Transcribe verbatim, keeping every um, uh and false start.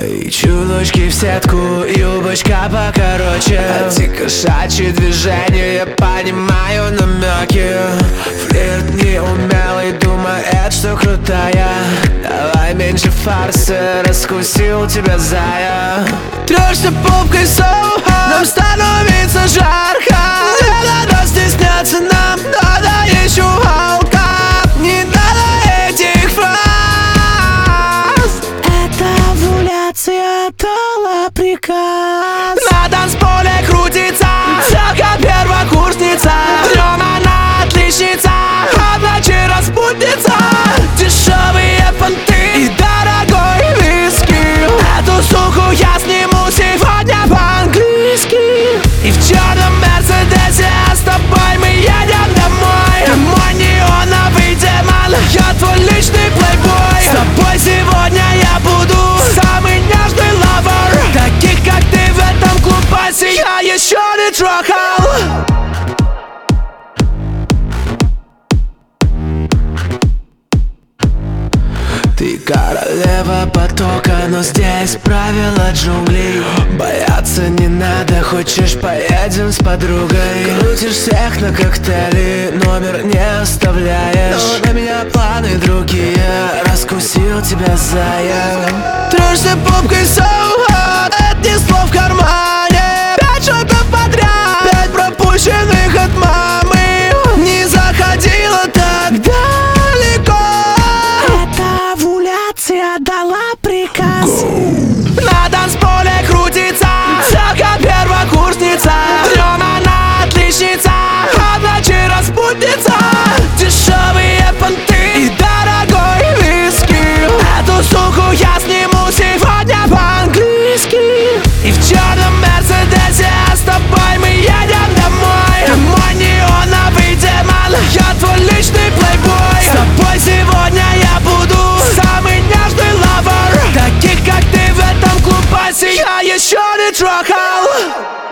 Твои чулочки в сетку, юбочка покороче, эти кошачьи движения, я понимаю намеки. Флирт неумелый, думает, что крутая. Давай меньше фарса, раскусил тебя, зая. Трешься попкой соуха, нам становится жарко. Не надо стесняться, нам надо еще алка. Не надо этих фраз. Это овуляция дала приказ. На танцполе крутится, как первокурсница. Днем она отличница, а в ночи распутница. Дешевые понты и дорогой виски. Эту суку я сниму сегодня по-английски. И в черном мерседесе с тобой мы едем домой. Ты мой неоновый демон, я твой личный плейбой. С тобой сегодня я буду самый нежный лавер. Таких как ты в этом клубасе я еще не трахал. Ты королева потока, но здесь правила джунглей. Бояться не надо, хочешь поедем с подругой. Крутишь всех на коктейли, номер не оставляешь. Но на меня планы другие, раскусил тебя, зая. Трешься попкой соуха, это не слов в кармане. Пять шотов подряд, пять пропущенных от мамы. Не заходила так далеко. Это овуляция дала приказ. На танцполе крутится, как первокурсница. Днем она отличница, а в ночи распутница. Дешевые понты и дорогой виски. Эту суку я сниму сегодня по-английски. И в черном мерседесе с тобой мы едем домой. Ты мой неоновый демон, я твой личный плейбой. С тобой сегодня я буду самый нежный лавер. Таких как ты в этом клубасе я еще не трахал.